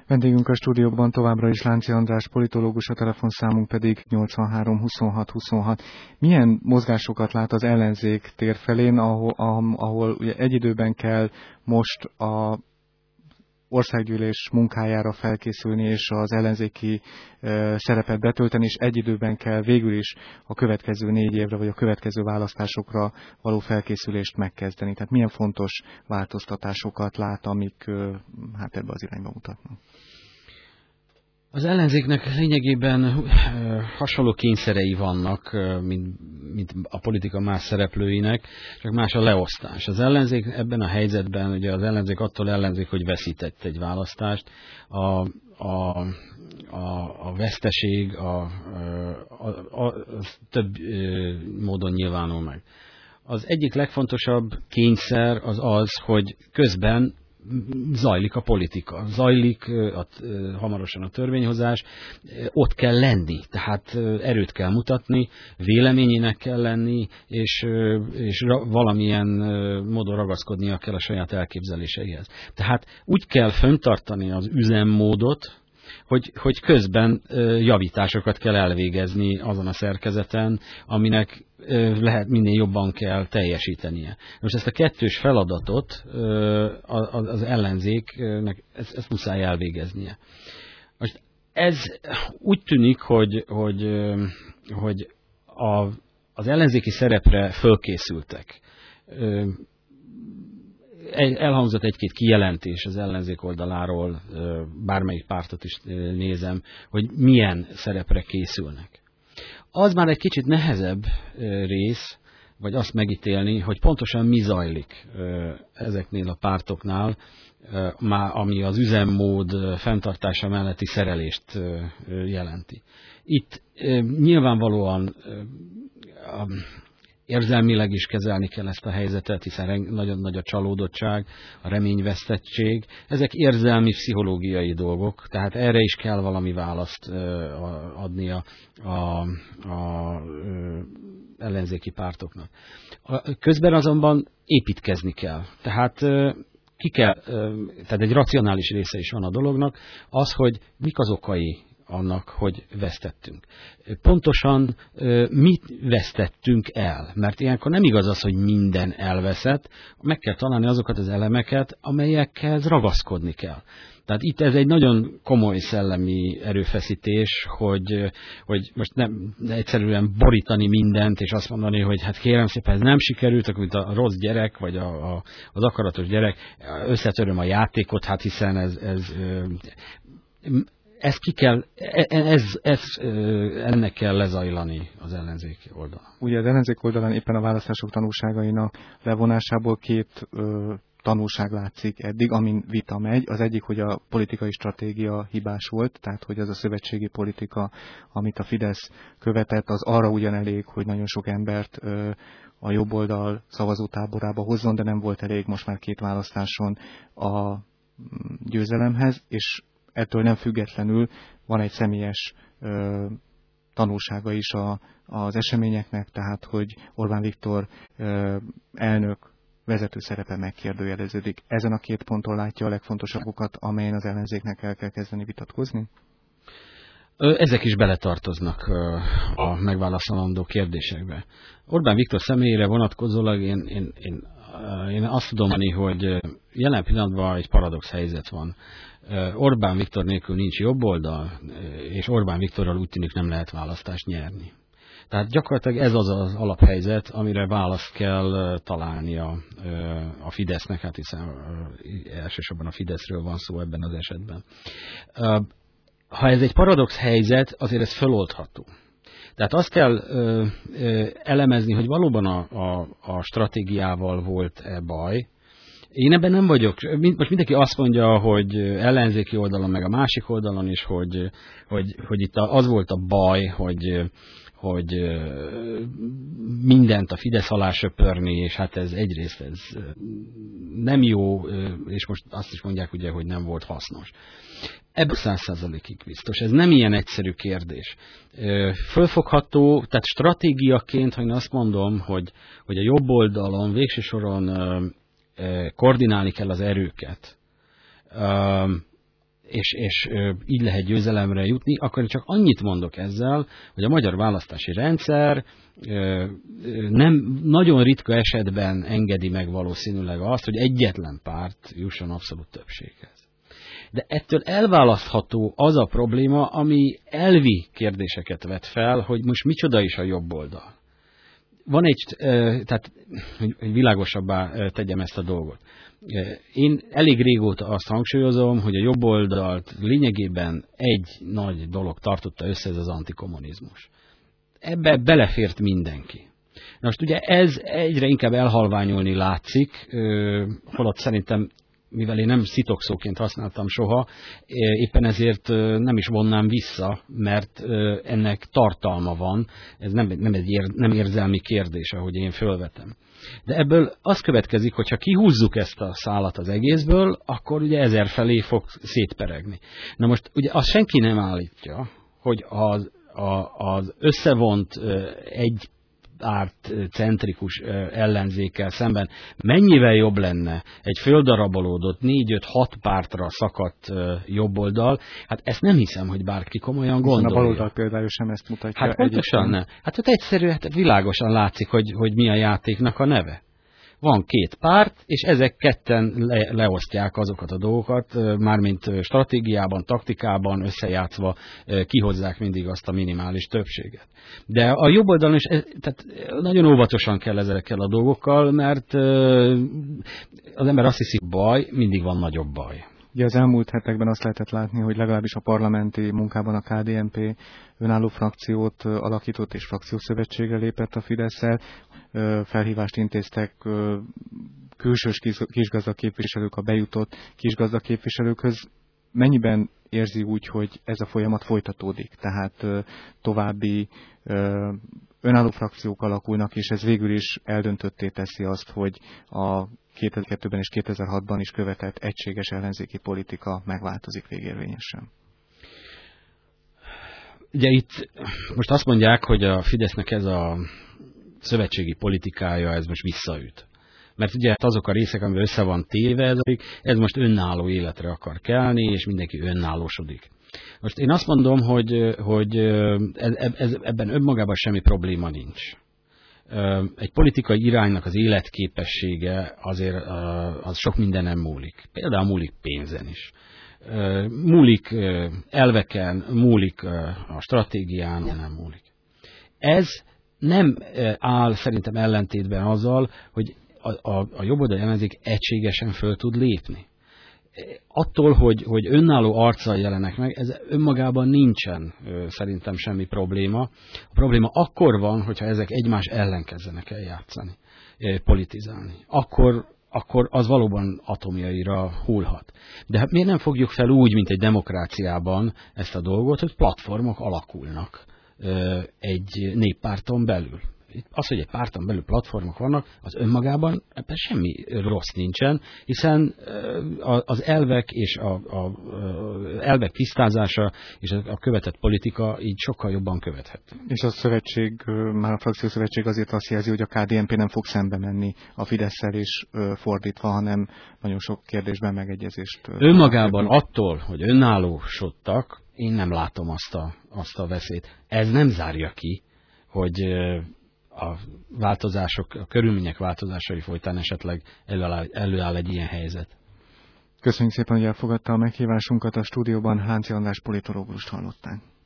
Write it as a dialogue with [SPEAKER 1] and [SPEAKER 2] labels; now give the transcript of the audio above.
[SPEAKER 1] Vendégünk a stúdióban továbbra is Lánci András politológus, a telefonszámunk pedig 83 26 26. Milyen mozgásokat lát az ellenzék térfelén, ahol ugye egy időben kell most a országgyűlés munkájára felkészülni és az ellenzéki szerepet betölteni, és egy időben kell végül is a következő 4 évre vagy a következő választásokra való felkészülést megkezdeni. Tehát milyen fontos változtatásokat lát, amik hát ebbe az irányba mutatnak?
[SPEAKER 2] Az ellenzéknek lényegében hasonló kényszerei vannak, mint a politika más szereplőinek, csak más a leosztás. Az ellenzék ebben a helyzetben, ugye az ellenzék attól ellenzék, hogy veszített egy választást, a veszteség az több módon nyilvánul meg. Az egyik legfontosabb kényszer az, hogy közben zajlik a politika, zajlik hamarosan a törvényhozás, ott kell lenni, tehát erőt kell mutatni, véleményének kell lenni, és valamilyen módon ragaszkodnia kell a saját elképzeléseihez. Tehát úgy kell fenntartani az üzemmódot, hogy közben javításokat kell elvégezni azon a szerkezeten, aminek lehet minél jobban kell teljesítenie. Most ezt a kettős feladatot az ellenzéknek ezt muszáj elvégeznie. Most ez úgy tűnik, hogy az ellenzéki szerepre fölkészültek. Elhangzott egy-két kijelentés az ellenzék oldaláról, bármelyik pártot is nézem, hogy milyen szerepre készülnek. Az már egy kicsit nehezebb rész, vagy azt megítélni, hogy pontosan mi zajlik ezeknél a pártoknál, ami az üzemmód fenntartása melletti szerelést jelenti. Itt nyilvánvalóan érzelmileg is kezelni kell ezt a helyzetet, hiszen nagyon nagy a csalódottság, a reményvesztettség. Ezek érzelmi, pszichológiai dolgok, tehát erre is kell valami választ adni a ellenzéki pártoknak. Közben azonban építkezni kell. Tehát tehát egy racionális része is van a dolognak, az, hogy mik az okai annak, hogy vesztettünk. Pontosan mit vesztettünk el? Mert ilyenkor nem igaz az, hogy minden elveszett, meg kell találni azokat az elemeket, amelyekhez ragaszkodni kell. Tehát itt ez egy nagyon komoly szellemi erőfeszítés, hogy most nem egyszerűen borítani mindent, és azt mondani, hogy hát kérem szépen, ez nem sikerült, akkor mint a rossz gyerek, vagy az akaratos gyerek, összetöröm a játékot, hát hiszen ez ki kell, ennek kell lezajlani az ellenzék oldalon.
[SPEAKER 1] Ugye az ellenzék oldalán éppen a választások tanulságainak levonásából 2 tanulság látszik eddig, amin vita megy. Az egyik, hogy a politikai stratégia hibás volt, tehát hogy az a szövetségi politika, amit a Fidesz követett, az arra ugyan elég, hogy nagyon sok embert a jobb oldal szavazótáborába hozzon, de nem volt elég most már 2 választáson a győzelemhez, és ettől nem függetlenül van egy személyes tanulsága is az eseményeknek, tehát hogy Orbán Viktor elnök vezető szerepe megkérdőjeleződik. Ezen a 2 ponton látja a legfontosabbokat, amelyen az ellenzéknek el kell kezdeni vitatkozni?
[SPEAKER 2] Ezek is beletartoznak a megválaszolandó kérdésekbe. Orbán Viktor személyére vonatkozólag én azt tudom mondani, hogy jelen pillanatban egy paradox helyzet van. Orbán Viktor nélkül nincs jobb oldal, és Orbán Viktorral úgy tűnik nem lehet választást nyerni. Tehát gyakorlatilag ez az alaphelyzet, amire választ kell találni a Fidesznek, hát hiszen elsősorban a Fideszről van szó ebben az esetben. Ha ez egy paradox helyzet, azért ez feloldható. Tehát azt kell elemezni, hogy valóban a stratégiával volt-e baj. Én ebben nem vagyok. Most mindenki azt mondja, hogy ellenzéki oldalon, meg a másik oldalon is, hogy itt az volt a baj, hogy mindent a Fidesz alá söpörni, és hát ez egyrészt ez nem jó, és most azt is mondják ugye, hogy nem volt hasznos. Ebből 100%-ig biztos. Ez nem ilyen egyszerű kérdés. Fölfogható, tehát stratégiaként, ha én azt mondom, hogy a jobb oldalon végső soron koordinálni kell az erőket, és így lehet győzelemre jutni, akkor csak annyit mondok ezzel, hogy a magyar választási rendszer nem nagyon ritka esetben engedi meg valószínűleg azt, hogy egyetlen párt jusson abszolút többséghez. De ettől elválasztható az a probléma, ami elvi kérdéseket vet fel, hogy most micsoda is a jobb oldal. Van egy, tehát hogy világosabbá tegyem ezt a dolgot. Én elég régóta azt hangsúlyozom, hogy a jobb oldalt lényegében egy nagy dolog tartotta össze, ez az antikommunizmus. Ebbe belefért mindenki. Na most ugye ez egyre inkább elhalványulni látszik, holott szerintem, mivel én nem szitokszóként használtam soha, éppen ezért nem is vonnám vissza, mert ennek tartalma van, ez nem érzelmi kérdés, ahogy én fölvetem. De ebből az következik, hogy ha kihúzzuk ezt a szálat az egészből, akkor ugye 1000 felé fog szétperegni. Na most ugye azt senki nem állítja, hogy az összevont egy pártcentrikus ellenzékkel szemben mennyivel jobb lenne egy földarabolódott 4-5-6 pártra szakadt jobboldal, hát ezt nem hiszem, hogy bárki komolyan gondolja.
[SPEAKER 1] A baloldal például sem ezt mutatja.
[SPEAKER 2] Hát pontosan ne. Hát ott egyszerű, világosan látszik, hogy mi a játéknak a neve. Van 2 párt, és ezek ketten leosztják azokat a dolgokat, mármint stratégiában, taktikában összejátszva kihozzák mindig azt a minimális többséget. De a jobb oldalon is tehát nagyon óvatosan kell ezekkel a dolgokkal, mert az ember azt hiszi, baj, mindig van nagyobb baj.
[SPEAKER 1] Ugye az elmúlt hetekben azt lehetett látni, hogy legalábbis a parlamenti munkában a KDNP önálló frakciót alakított és frakciószövetségre lépett a Fidesszel. Felhívást intéztek külsős kisgazdaképviselők a bejutott kisgazdaképviselőkhöz. Mennyiben érzi úgy, hogy ez a folyamat folytatódik? Tehát további önálló frakciók alakulnak, és ez végül is eldöntötté teszi azt, hogy a 2002-ben és 2006-ban is követett egységes ellenzéki politika megváltozik végérvényesen.
[SPEAKER 2] Ugye itt most azt mondják, hogy a Fidesznek ez a szövetségi politikája, ez most visszaüt. Mert ugye azok a részek, amivel össze van téve, ez most önálló életre akar kelni, és mindenki önállósodik. Most én azt mondom, hogy ebben önmagában semmi probléma nincs. Egy politikai iránynak az életképessége azért az sok mindenem múlik. Például múlik pénzen is. Múlik elveken, múlik a stratégián, nem múlik. Ez nem áll szerintem ellentétben azzal, hogy a jobboldali ellenzék egységesen föl tud lépni. Attól, hogy önálló arccal jelenek meg, ez önmagában nincsen szerintem semmi probléma. A probléma akkor van, hogyha ezek egymás ellen kezdenek el játszani, politizálni. Akkor az valóban atomjaira hullhat. De hát miért nem fogjuk fel úgy, mint egy demokráciában ezt a dolgot, hogy platformok alakulnak egy néppárton belül. Az, hogy egy párton belül platformok vannak, az önmagában ebben semmi rossz nincsen, hiszen az elvek és az elvek tisztázása és a követett politika így sokkal jobban követhető.
[SPEAKER 1] És a szövetség, már a frakciószövetség azért azt jelzi, hogy a KDNP nem fog szembe menni a Fidesszel és fordítva, hanem nagyon sok kérdésben megegyezést.
[SPEAKER 2] Önmagában attól, hogy önállósodtak, én nem látom azt a veszélyt. Ez nem zárja ki, hogy a változások, a körülmények változásai folytán esetleg előáll egy ilyen helyzet.
[SPEAKER 1] Köszönjük szépen, hogy elfogadta a meghívásunkat. A stúdióban Lánci András politológust hallották.